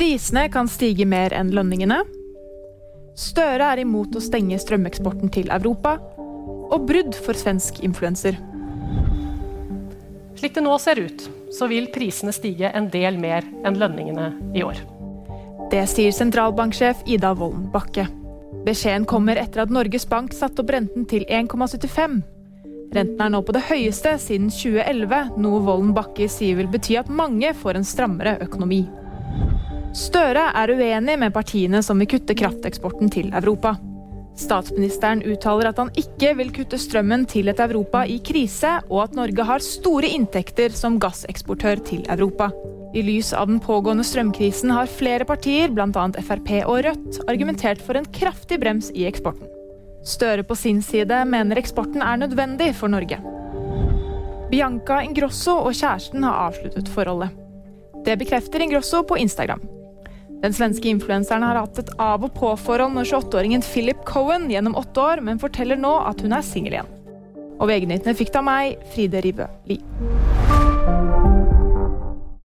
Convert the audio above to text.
Prisene kan stige mer enn lønningene. Støre er imot å stenge strømeksporten til Europa. Og brudd for svensk influenser. Slik det nå ser ut, så vil prisene stige en del mer enn lønningene i år. Det sier sentralbanksjef Ida Wolden Bakke. Beskjeden kommer etter at Norges Bank satte opp renten til 1,75. Renten er nå på det høyeste siden 2011, noe Wolden Bakke sier vil bety at mange får en strammere økonomi. Støre er uenig med partiene som vil kutte krafteksporten til Europa. Statsministeren uttaler at han ikke vil kutte strømmen til et Europa i krise, og at Norge har store inntekter som gasseksportør til Europa. I lys av den pågående strømkrisen har flere partier, blant annet FrP og Rødt, argumentert for en kraftig brems i eksporten. Støre på sin side mener eksporten er nødvendig for Norge. Bianca Ingrosso og kjæresten har avsluttet forholdet. Det bekrefter Ingrosso på Instagram. Den svenske influenseren har hatt et av- og på-forhold med 28-åringen Philip Cohen gjennom 8 år, men forteller nå at hun er single igjen. Og VG-nyhetene fikk da meg, Fride Ribø Li.